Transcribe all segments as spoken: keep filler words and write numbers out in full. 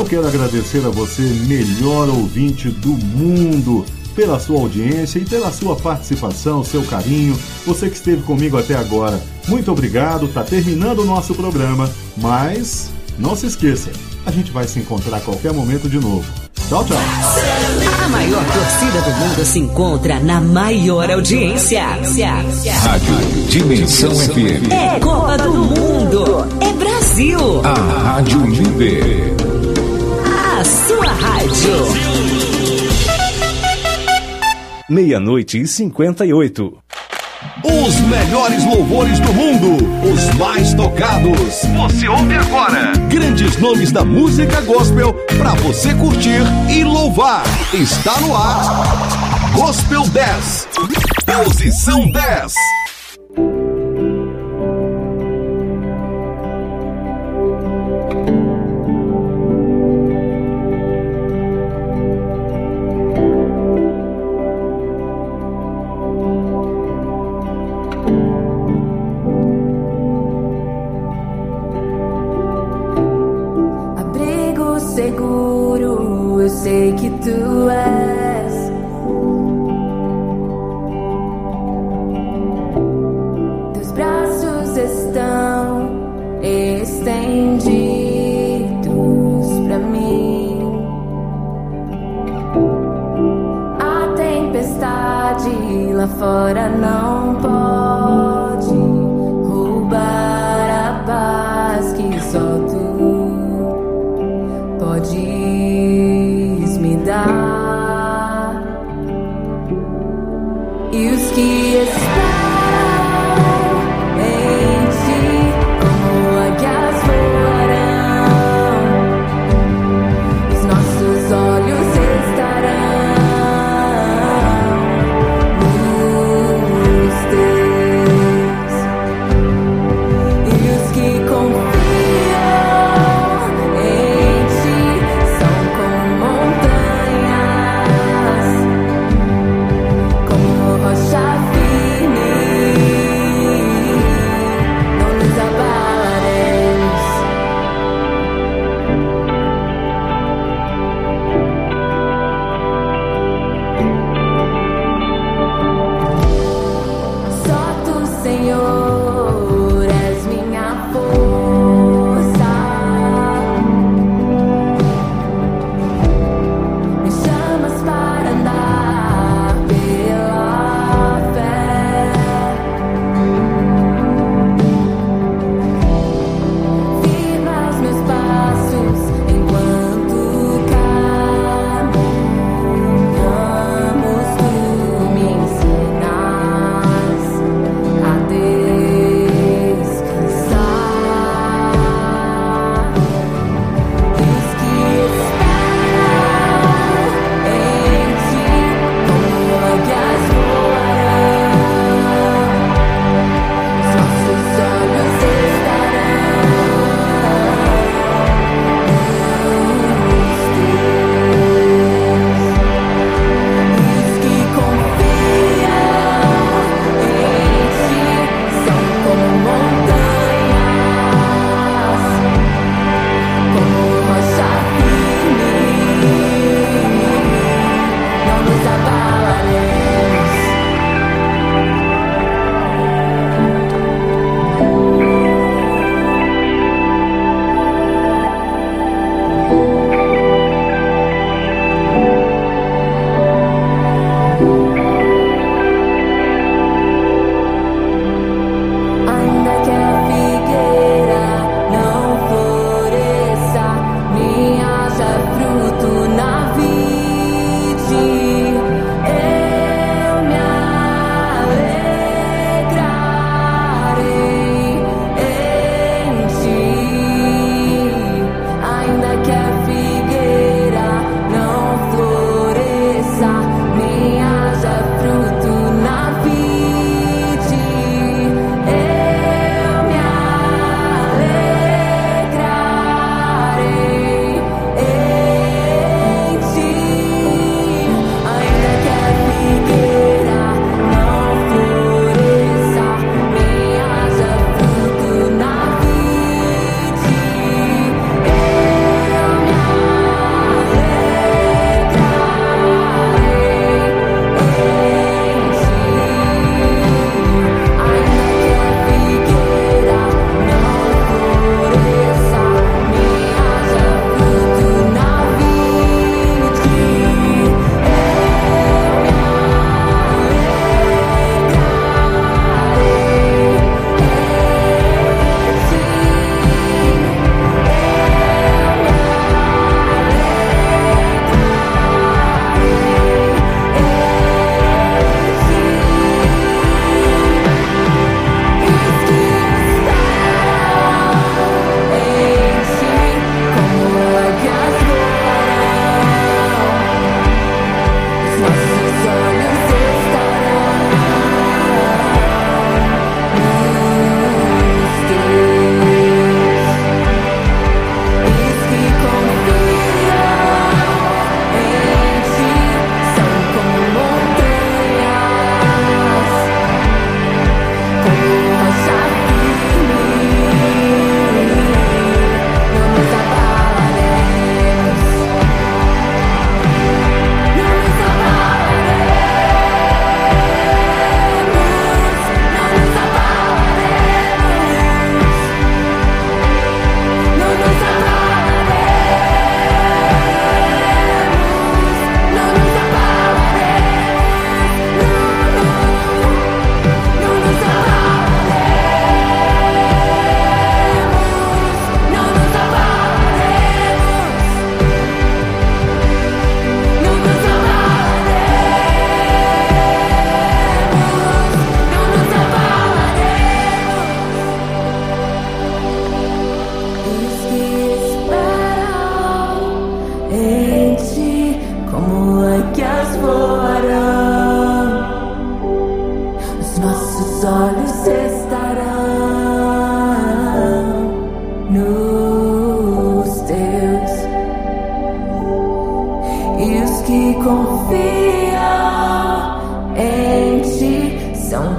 quero agradecer a você, melhor ouvinte do mundo, pela sua audiência e pela sua participação, seu carinho, você que esteve comigo até agora. Muito obrigado, tá terminando o nosso programa, mas não se esqueça, a gente vai se encontrar a qualquer momento de novo. Tchau, tchau. A maior torcida do mundo se encontra na maior audiência. Rádio Dimensão F M. É Copa do Mundo. É Brasil. A Rádio Líder. A sua rádio. Meia-noite e cinquenta e oito. Os melhores louvores do mundo, os mais tocados. Você ouve agora. Grandes nomes da música gospel para você curtir e louvar. Está no ar. Gospel dez. Posição dez. Seguro, eu sei que tu és. Teus braços estão estendidos pra mim. A tempestade lá fora não pode roubar a paz que só tu podes me dar. E os que esperam em ti, como águias voarão, os nossos olhos estarão nos teus. E os que confiam em ti são como montanhas, como rocha firme.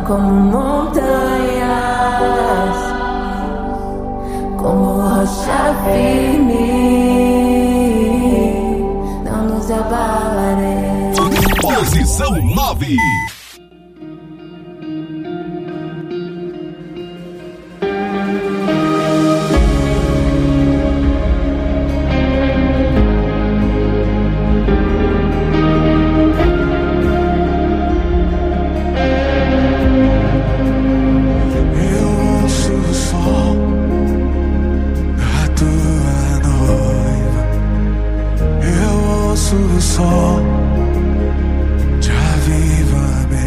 como montanhas, como rocha firme, não nos abalaremos. Posição nove. Sol de avivamento.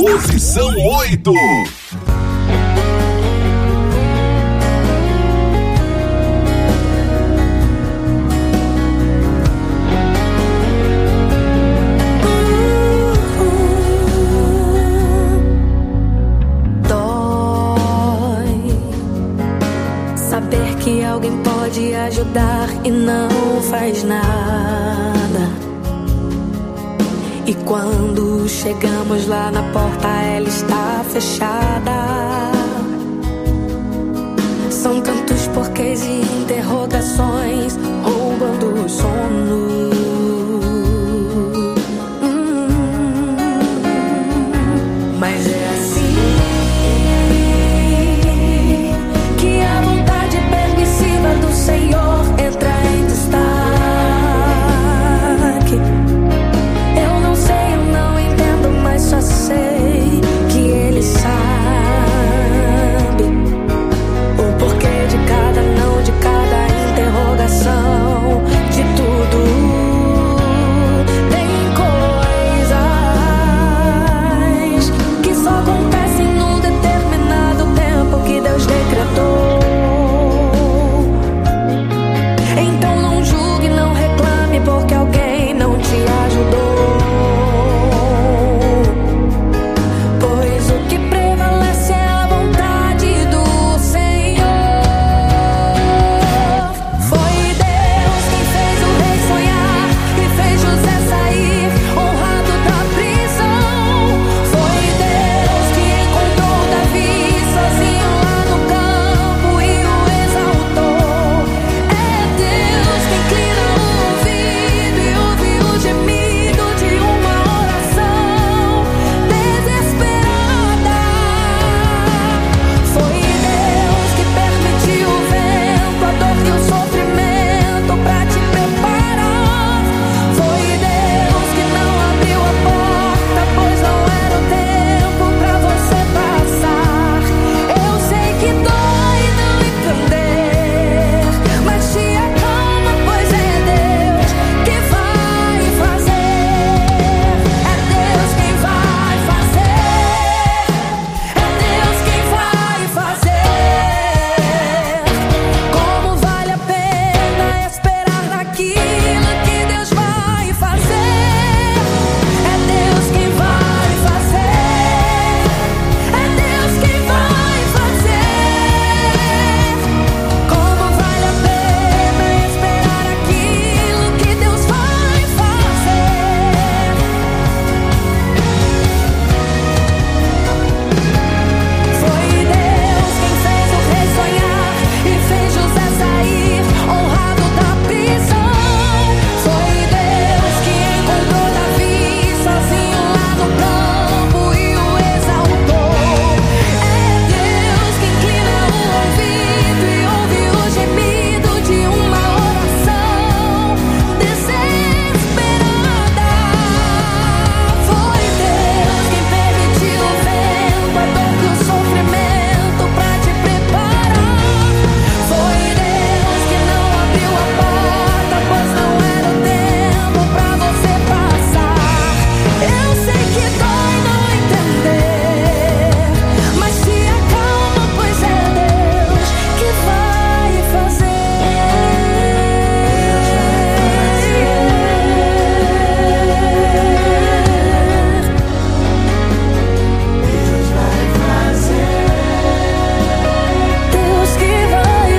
Posição oito. Que alguém pode ajudar e não faz nada. E quando chegamos lá na porta, ela está fechada. São tantos porquês e interrogações roubando o sono. Hum, mas é assim. Do Senhor entra em destaque. Eu não sei, eu não entendo, mas só sei que Ele sabe o porquê de cada não, de cada interrogação, de tudo. Tem coisas que só acontecem num determinado tempo que Deus decretou. Porque alguém não te ajudou. Pois o que prevalece é a vontade do Senhor. Foi Deus quem fez o rei sonhar e fez José sair honrado da prisão. Foi Deus que encontrou Davi sozinho lá no campo e o exaltou. É Deus que inclina o gemido de uma oração desesperada. Foi Deus que permitiu o vento, a dor e o sofrimento pra te preparar. Foi Deus que não abriu a porta, pois não era o tempo pra você passar. Eu sei que dói não entender, mas te acalma, pois é Deus que vai fazer. É Deus quem vai fazer. É Deus quem vai fazer. Como vale a pena esperar naquilo que Deus vai fazer. É Deus quem vai fazer. É Deus quem vai fazer. Como vale a pena esperar aquilo que Deus vai fazer. Foi Deus quem fez o rei sonhar e fez José sair honrado da prisão. Foi Deus que encontrou Davi sozinho lá no campo e o exaltou. É Deus que inclina o ouvido e ouve o gemido de uma oração desesperada. Foi Deus quem permitiu o vento, a dor e o sofrimento pra te preparar. Foi Deus que não abriu a porta, pois não era o tempo pra você passar. Eu sei que dói não entender, mas te acalma, pois é Deus que vai fazer. Deus vai fazer. Deus que vai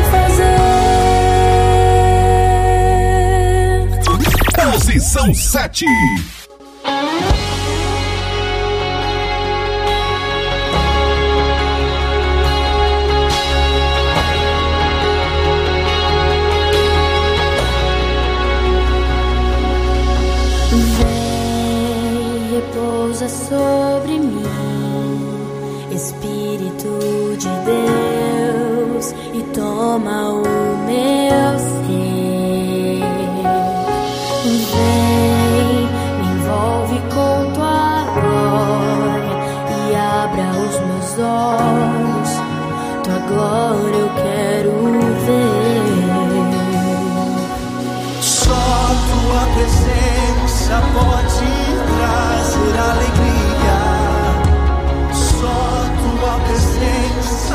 fazer. Posição sete. Vem, repousa sobre mim, Espírito de Deus, e toma o meu ser. Vem, me envolve com tua glória e abra os meus olhos. Tua glória eu quero ver. Só tua presença pode trazer alegria.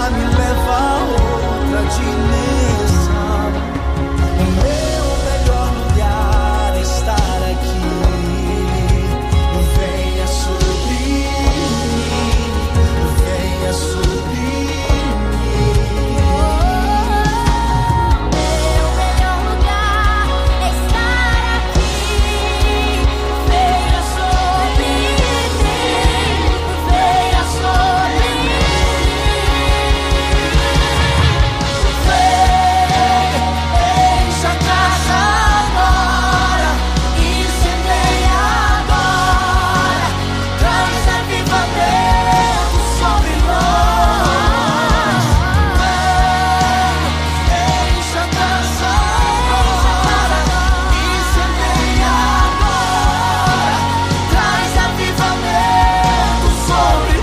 me leva a outra dimensão. O meu melhor lugar é estar aqui. Venha sobre mim, venha sobre mim. Meu melhor lugar é estar aqui. Venha sobre mim, venha sobre enche a casa agora, incendeia agora, traz avivamento sobre nós. Enche a casa agora, incendeia agora, traz avivamento sobre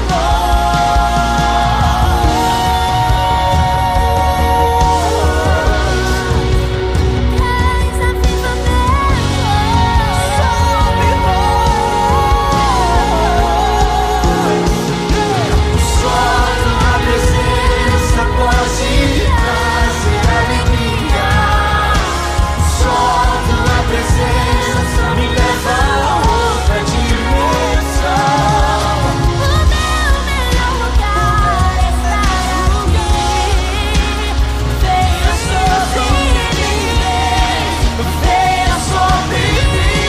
Só tua presença pode trazer alegria. Só tua presença me leva a outra dimensão. O meu melhor lugar é estar aqui. Venha sobre mim, venha sobre mim.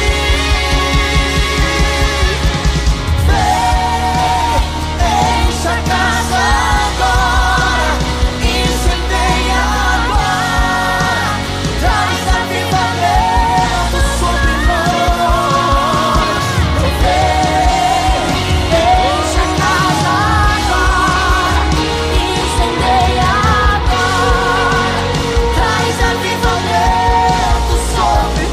Enche a casa agora, incendeia agora, traz avivamento sobre nós. Enche a casa agora, incendeia agora, traz avivamento sobre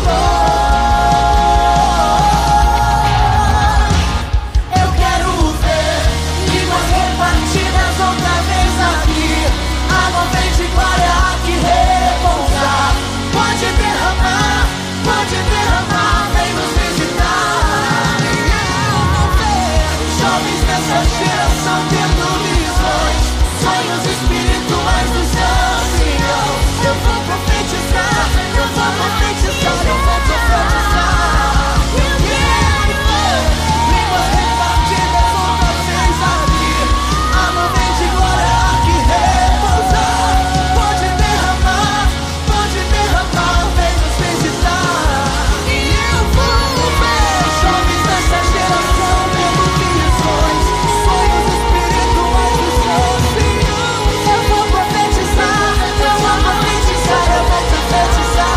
nós. Eu quero ver línguas repartidas outra vez aqui. A nuvem de glória aqui repousar. Pode derramar, pode derramar, vem nos visitar. E eu vou ver jovens dessa geração tendo visões, sonhos espirituais dos anciãos. Eu vou profetizar, eu vou profetizar, eu vou profetizar. Eu quero ver línguas repartidas outra vez aqui. A nuvem de glória aqui repousar. Pode derramar, pode derramar, vem nos visitar. E eu vou ver jovens dessa geração tendo visões, sonhos espirituais dos anciãos. Eu vou profetizar, eu vou profetizar, eu vou profetizar.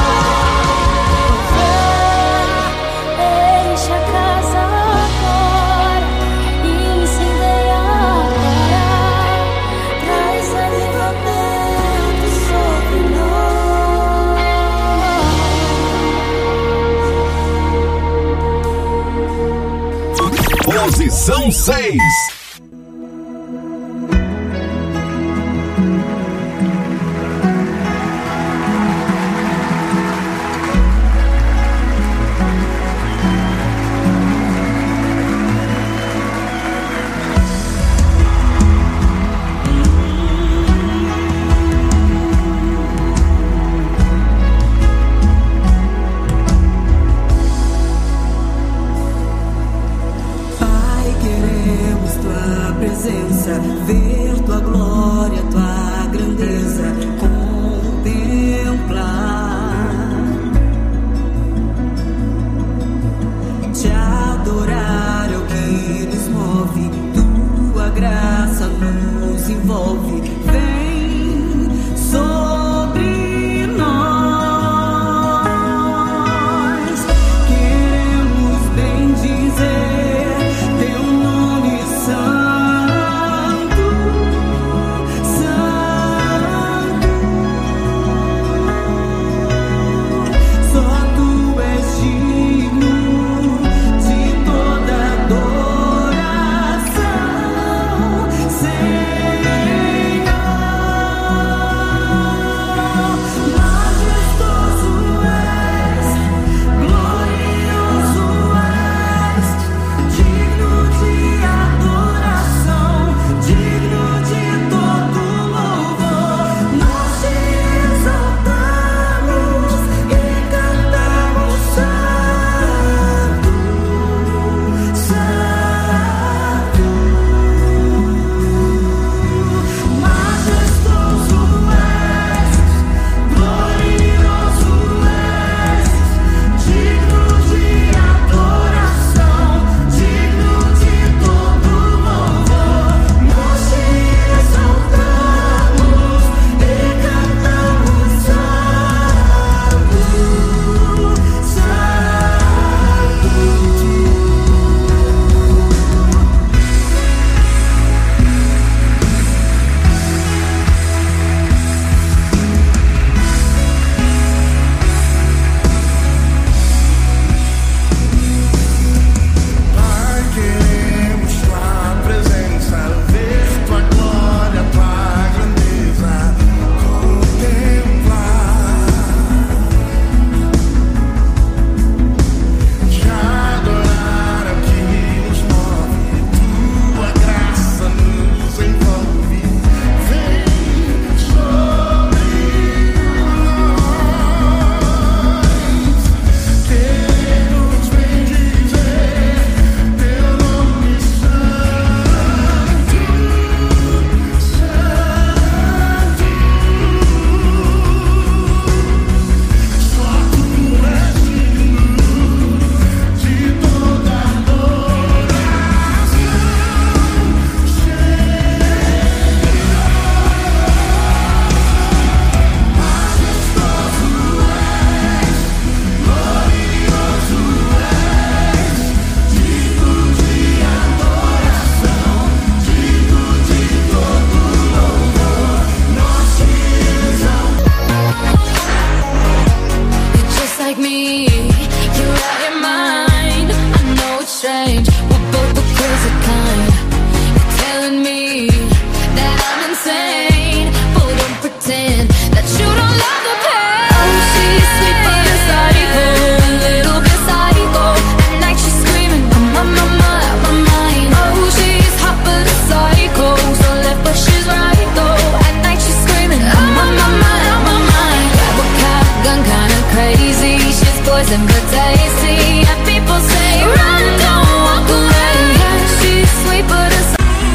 Enche a casa agora, incendeia agora, traz avivamento sobre nós. Posição seis. Pai, queremos tua presença, ver tua glória, tua grandeza, contemplar, te adorar é o que nos move, tua graça nos envolve. Vem sobre nós, queremos bendizer teu nome santo, santo. Só tu és digno de toda adoração, Senhor. strange. We're both the crazy kind. You're telling me that I'm insane, but don't pretend that you don't love the pain. Oh, she's sweet but a psycho, a little bit psycho. At night she's screaming, I'm on my mind, out my mind. Oh, she's hot but a psycho, so left but she's right though. At night she's screaming, I'm on my mind, out my mind. Grab a cop gun, kinda crazy. She's poison but tasty, and people say run, don't walk away. Yeah, she's sweet but a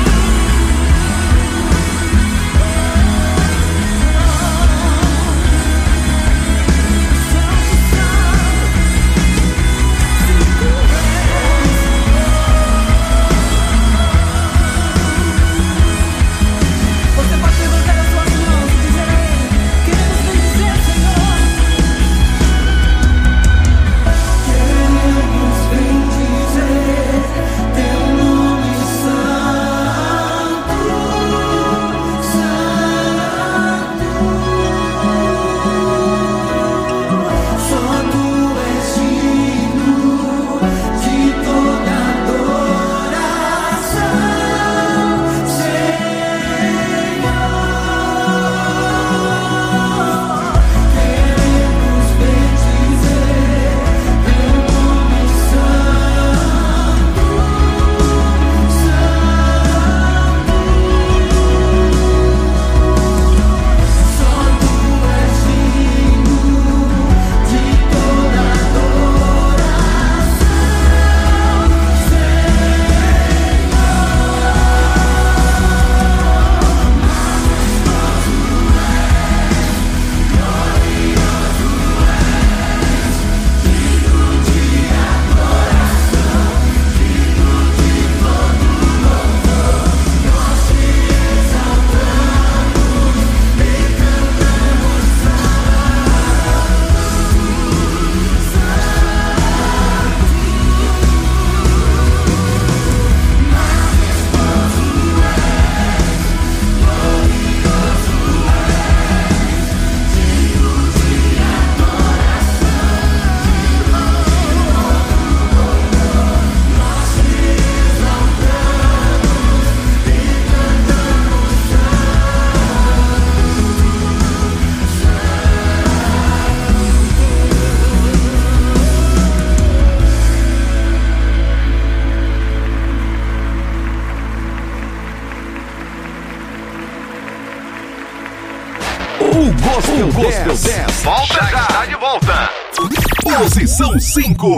Gospel, Gospel dez. Volta já, já está de volta. Posição cinco.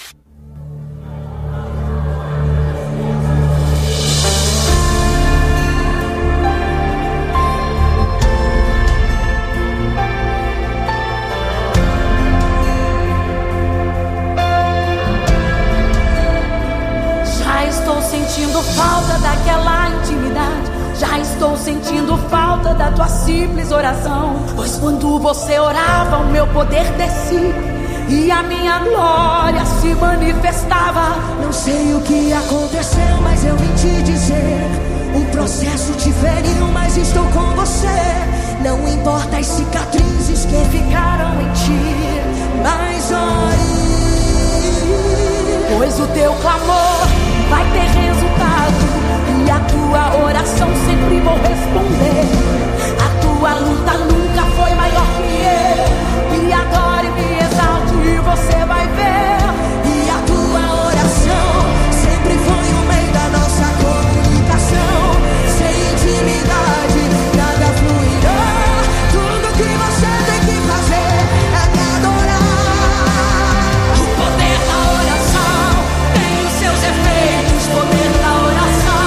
Já estou sentindo falta daquela intimidade. Já estou sentindo falta da tua simples oração. Pois quando você orava, o meu poder descia e a minha glória se manifestava. Não sei o que aconteceu, mas eu vim te dizer: o processo te feriu, mas estou com você. Não importa as cicatrizes que ficaram em ti, mas ore, pois o teu clamor vai ter resultado. E a tua oração sempre vou responder. A tua luta nunca foi maior que eu. Me adore, me exalte e você vai ver. E a tua oração sempre foi o meio da nossa comunicação. Sem intimidade nada fluirá. Tudo que você tem que fazer é me adorar. O poder da oração tem os seus efeitos. O poder da oração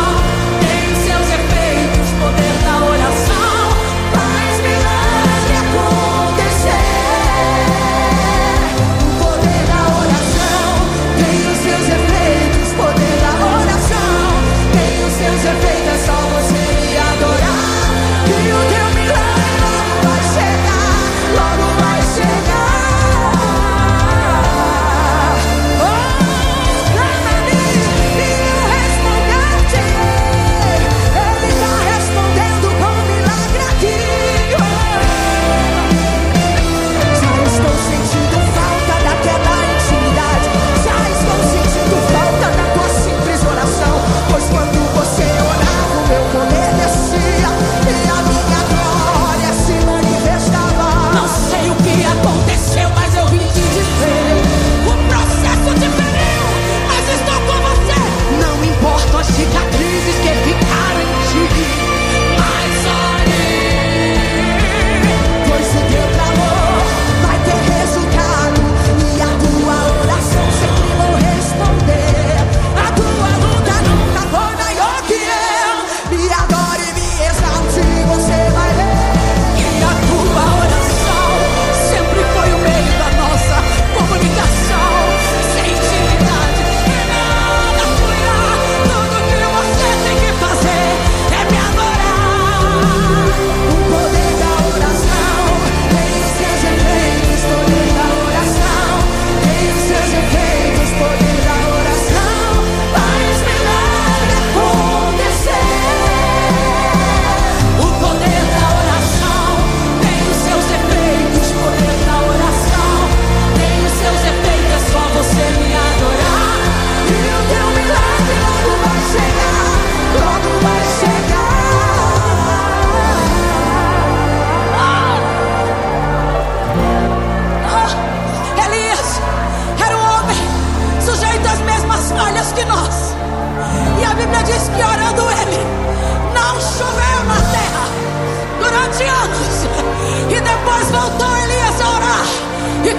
poder da oração faz milagre acontecer. O poder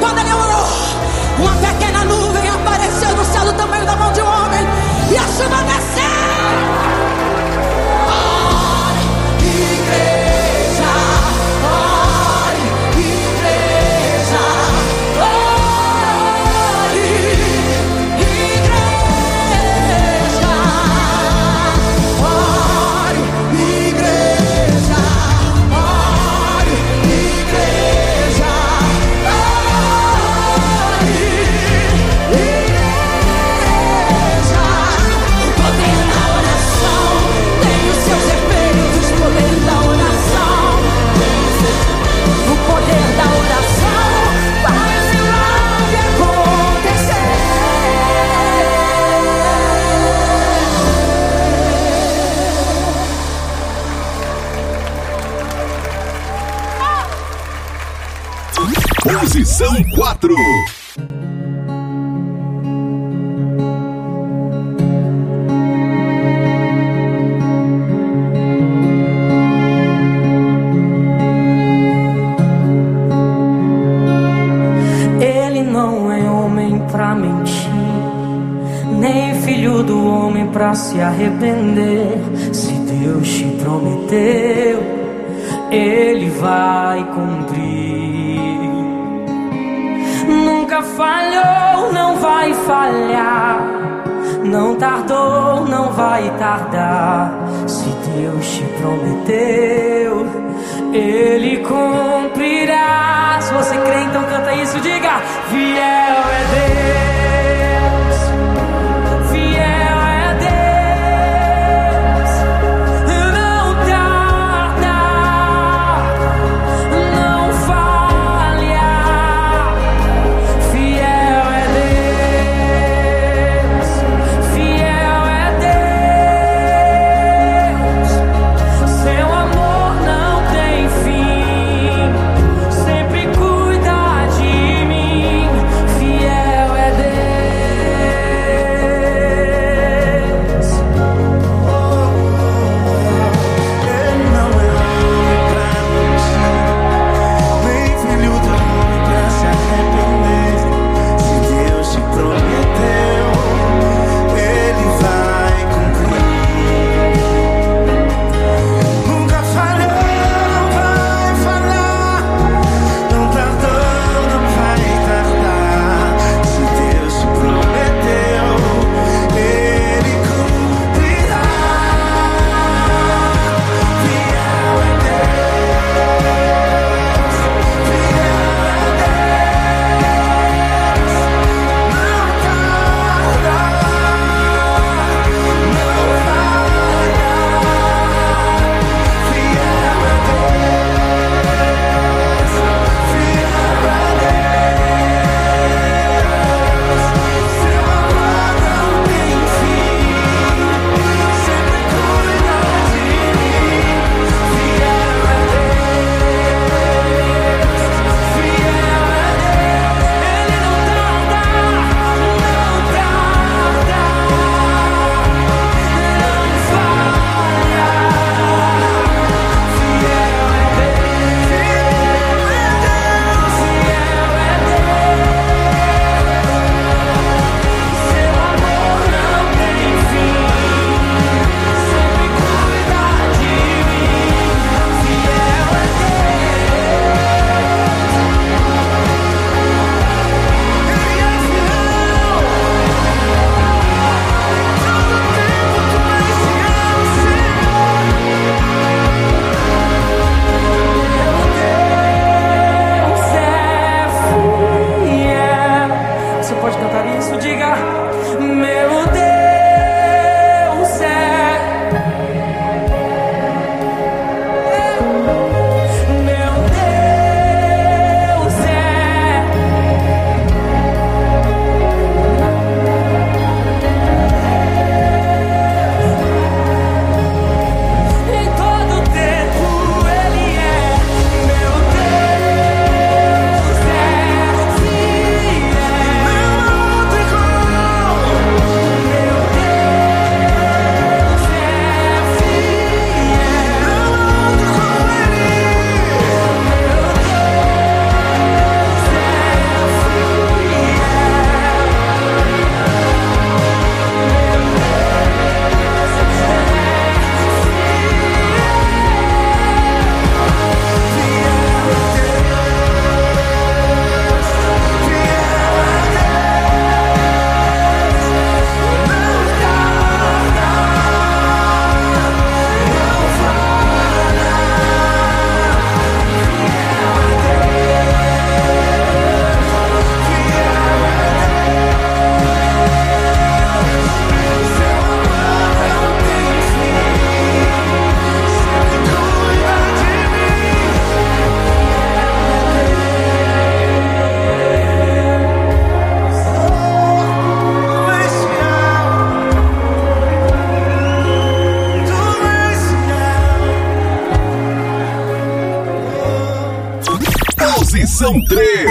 quando ele orou, uma pequena nuvem apareceu no céu do tamanho da mão de um homem, e a chuva desceu. Ore, igreja, ore, igreja, ore, igreja, ore, igreja, ore, igreja, ore, igreja. O poder da oração tem os seus efeitos. O poder da oração, o poder da oração faz milagre acontecer. Posição quatro. Ele não é homem pra mentir, nem filho do homem pra se arrepender. Se Deus te prometeu, Ele vai cumprir. Nunca falhou, não vai falhar. Não tardou, não vai tardar. Se Deus te prometeu, Ele cumprirá. Se você crê, então canta isso, diga: fiel é Deus, fiel é Deus. Não tarda, não falha. Fiel é Deus, fiel é Deus. Seu amor não tem fim, sempre cuida de mim. Fiel é Deus. Dimensão três.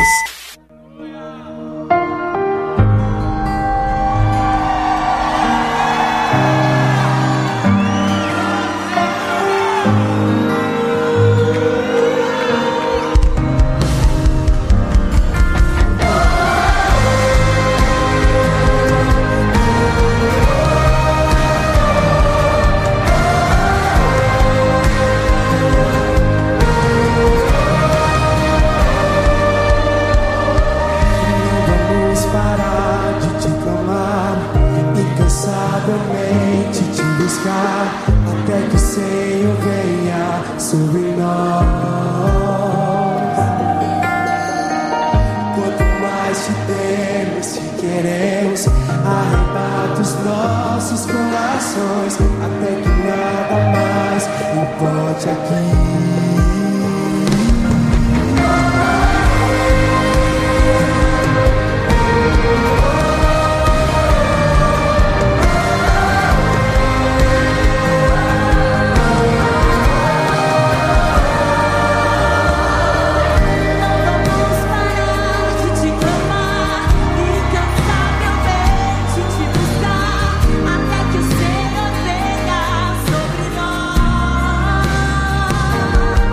Até que o Senhor venha sobre nós. Quanto mais te temos, te queremos, arrebata os nossos corações, até que nada mais importe aqui. Nós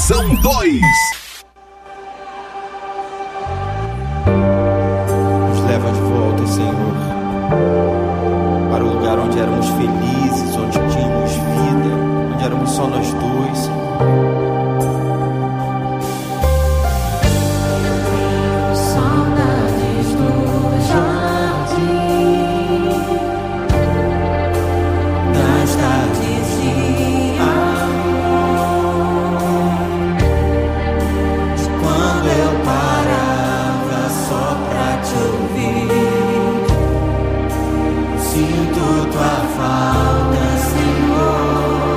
Posição dois. Nos leva de volta, Senhor, para o lugar onde éramos felizes, onde tínhamos vida, onde éramos só nós dois. Saudades do jardim, das tardes de amor, de quando eu parava só pra te ouvir. Sinto tua falta, Senhor.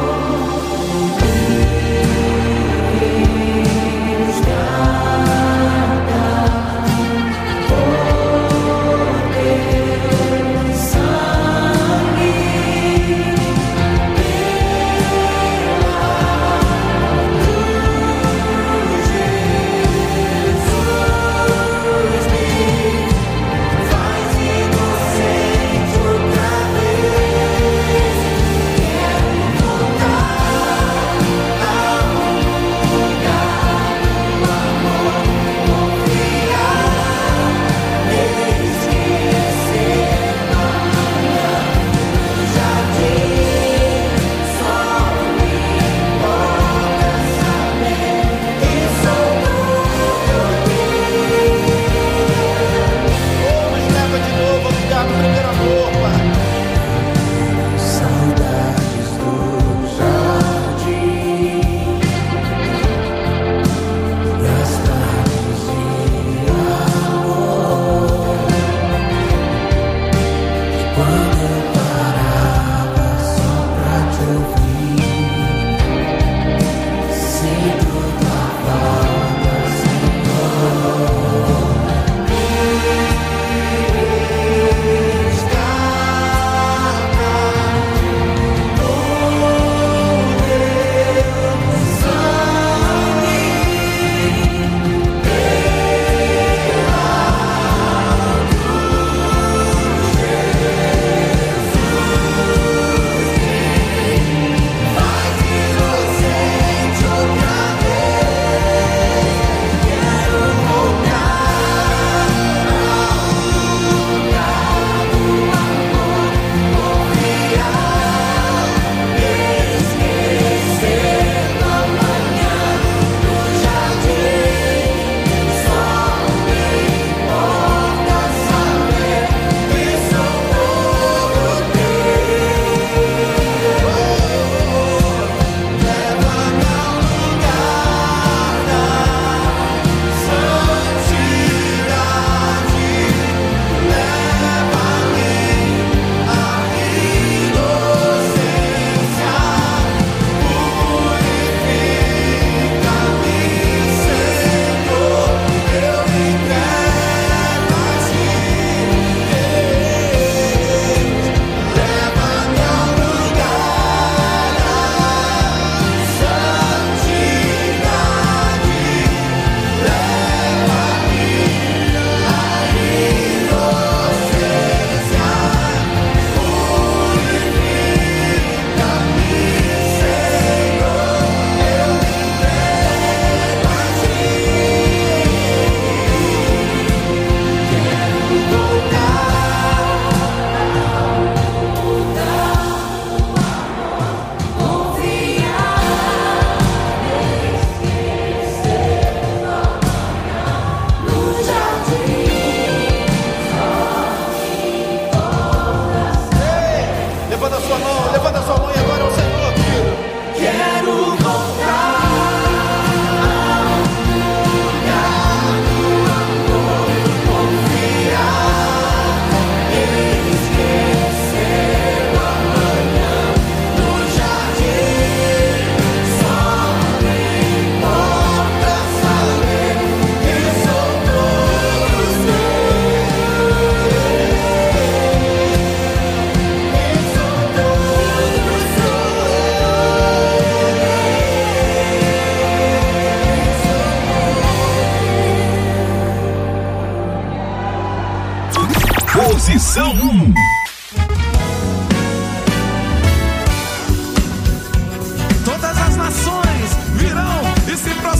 Posição um. Todas as nações virão e se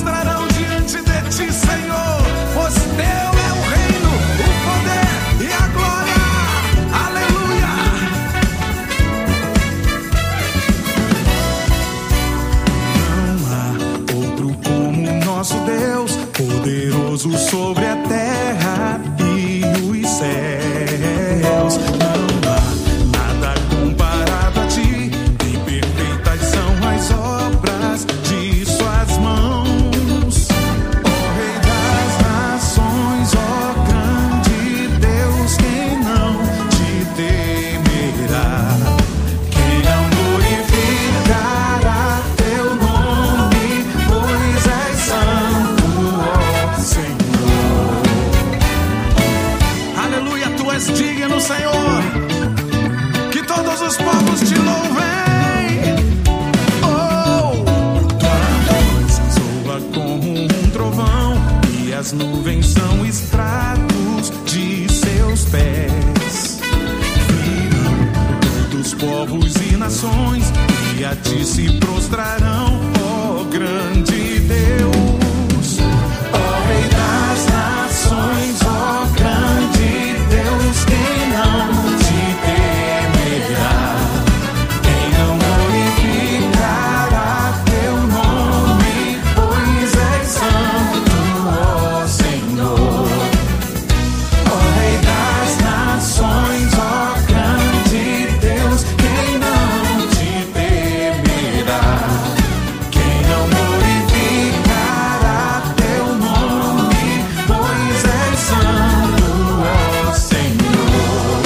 pouso sobre a terra e os céus. Não há nada comparado a ti, e perfeitas são as obras de suas mãos. Ó Rei das nações, ó grande Deus, quem não te temerá? Quem não glorificará teu nome, pois és santo, ó Senhor. Aleluia, tu és digno, Senhor, que todos os povos te louvem. Oh, tua voz soa como um trovão, e as nuvens são estratos de seus pés. Virão todos povos e nações, e a ti se prostrarão, ó grande Deus. Ó Rei das nações, ó grande Deus, quem não te temerá? Quem não glorificará teu nome, pois és santo, ó Senhor. Ó Rei das nações, ó grande Deus, quem não te temerá? Quem não glorificará teu nome, pois és santo, ó Senhor.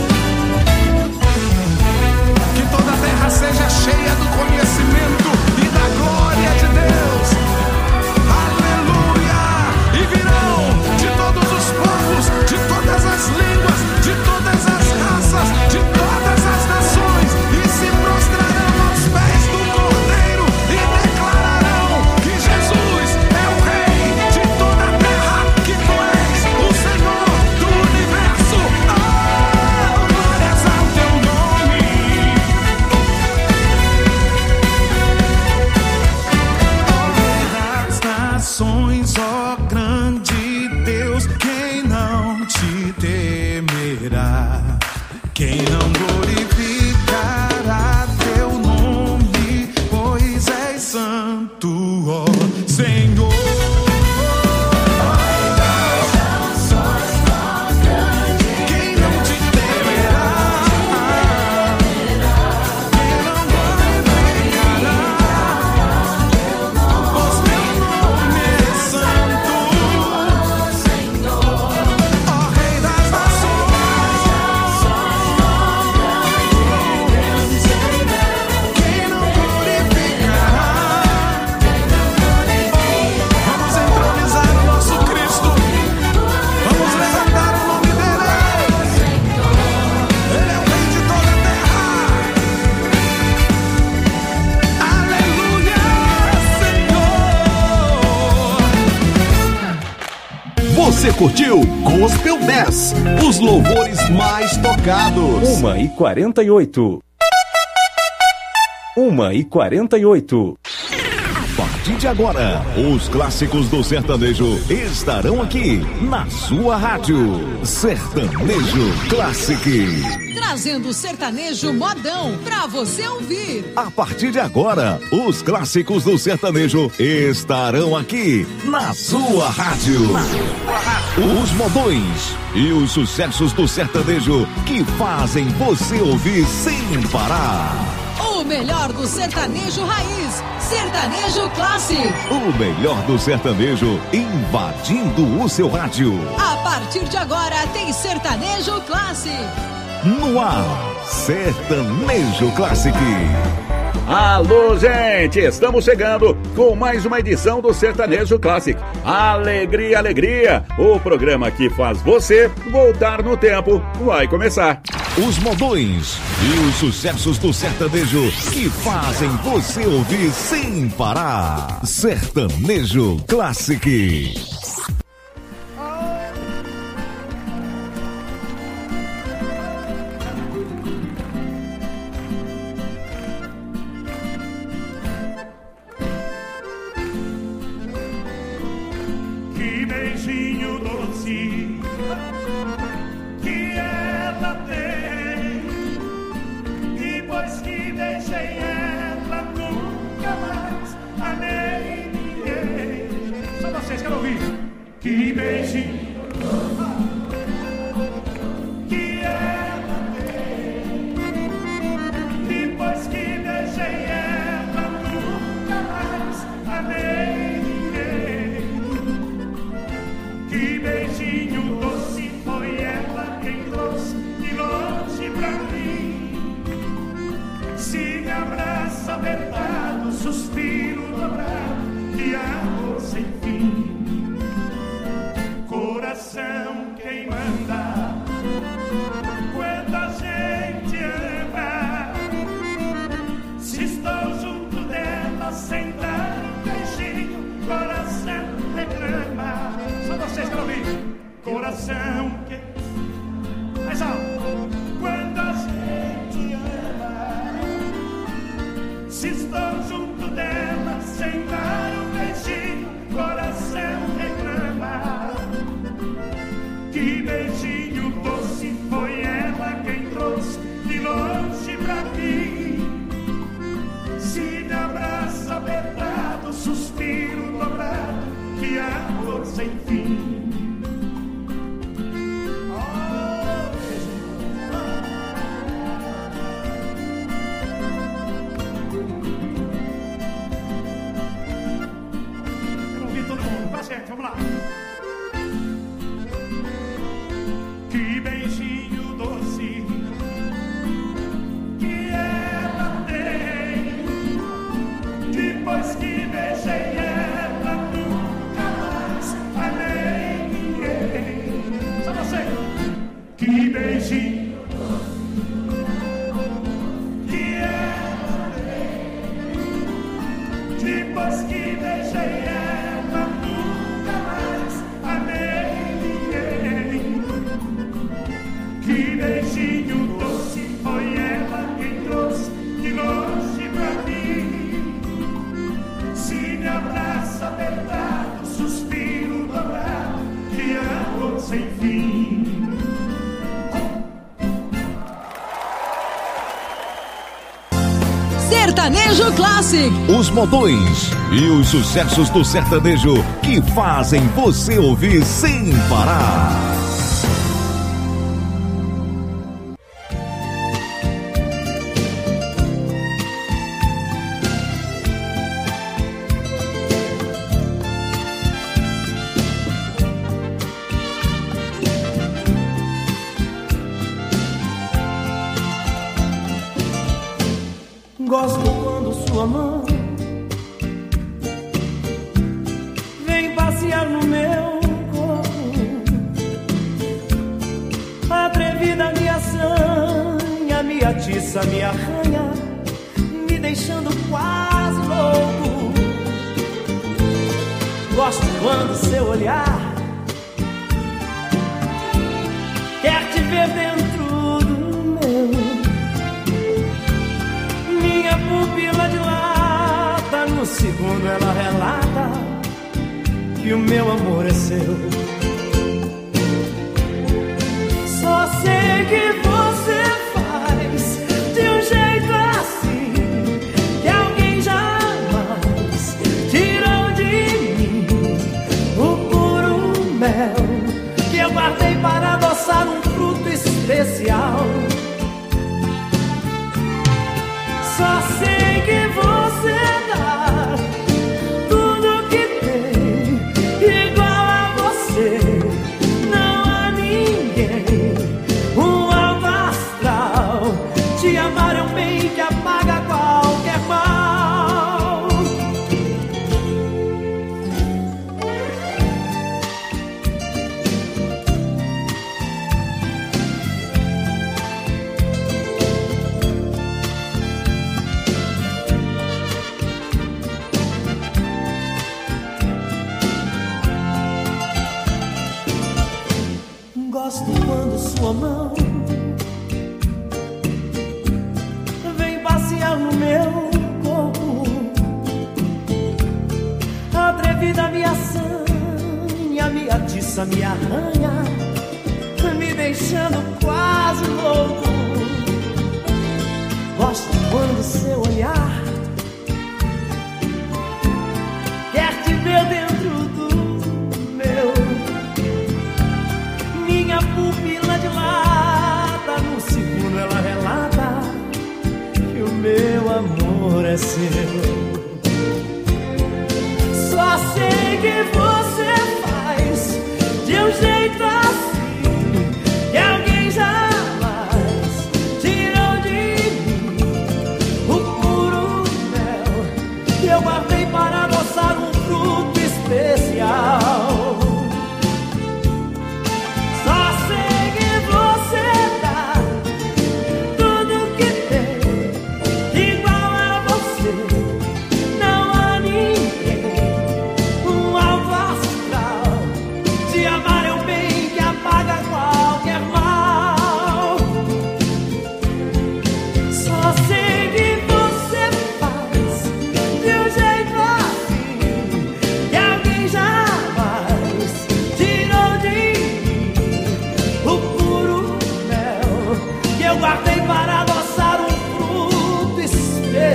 Que toda a terra seja cheia do conhecimento e da glória de Deus. Aleluia! E virão de todos os povos, de todas as línguas, de todas as raças, de todas as nações, e se prostrarão aos pés do Cordeiro e declararão que Jesus é o Rei de toda a terra, que tu és o Senhor do universo. Oh, glórias ao teu nome. Ó Rei das nações, ó grande Deus, quem não te temerá? Quem não glorificará teu nome, pois és santo, ó Senhor. Quem não te temerá? Quem não glorificará? Pois teu nome é santo, ó Rei das nações. Quem não glorificará? Vamos entronizar o nosso Cristo. Vamos levantar o nome dele. Ele é o Rei de toda a terra. Aleluia, Senhor. Você curtiu Gospel dez, os louvores mais tocados. uma e quarenta e oito. uma e quarenta e oito. A partir de agora, os clássicos do sertanejo estarão aqui na sua rádio. Sertanejo Classic. Trazendo o sertanejo modão pra você ouvir. A partir de agora, os clássicos do sertanejo estarão aqui na sua rádio. Os modões e os sucessos do sertanejo que fazem você ouvir sem parar. O melhor do sertanejo raiz, sertanejo Classic. O melhor do sertanejo invadindo o seu rádio. A partir de agora tem sertanejo Classic. No ar, Sertanejo Classic. Alô, gente! Estamos chegando com mais uma edição do Sertanejo Classic. Alegria, alegria! O programa que faz você voltar no tempo vai começar. Os modões e os sucessos do sertanejo que fazem você ouvir sem parar. Sertanejo Classic. Que beijinho doce que ela tem, e pois que deixei ela nunca mais amei ninguém. Só vocês querem ouvir. Que beijinho que ela tem. Depois que beijei ela, nunca mais amei ninguém. Que beijinho doce foi ela quem trouxe de longe pra mim. Se me abraça apertado, suspiro dobrado, de amor sem fim. Coração quem manda quando a gente ama. Se estou junto dela sem dar um beijinho, coração reclama. Só vocês pra ouvir. Coração quem mais alto quando a gente ama. Se estou junto dela sem dar um beijinho, coração reclama. Que beijinho doce foi ela quem trouxe de longe pra mim. Se me abraça apertado, suspiro dobrado, que amor sem fim. Quero ouvir todo mundo, tá certo, vamos lá. Que beijinho doce que ela tem. Depois que beijei ela, nunca mais amei ninguém. Só você. Que beijinho que ela tem. Depois que beijei ela, nunca mais amei ninguém. Que beijinho doce foi ela quem trouxe de longe pra mim. Se me abraça apertado, suspiro dobrado, que amor sem fim. Sertanejo Classic. Os modões e os sucessos do sertanejo que fazem você ouvir sem parar. Gosto quando sua mão vem passear no meu corpo. Atrevida me assanha, me atiça, me arranha, me deixando quase louco. Gosto quando seu olhar quer te ver dentro do meu. Minha pupila dilata, no segundo ela relata que o meu amor é seu. Só sei que você faz de um jeito assim que alguém jamais tirou de mim o puro mel que eu guardei para adoçar um fruto especial. Só sei que você dá tudo que tem, igual a você. Não há ninguém, um alto astral. Te amar é um bem que apaga qualquer mal. Gosto quando sua mão vem passear no meu corpo. Atrevida me assanha, me atiça, me arranha, me deixando quase louco. Gosto quando seu olhar quer te ver dentro do meu. é seu.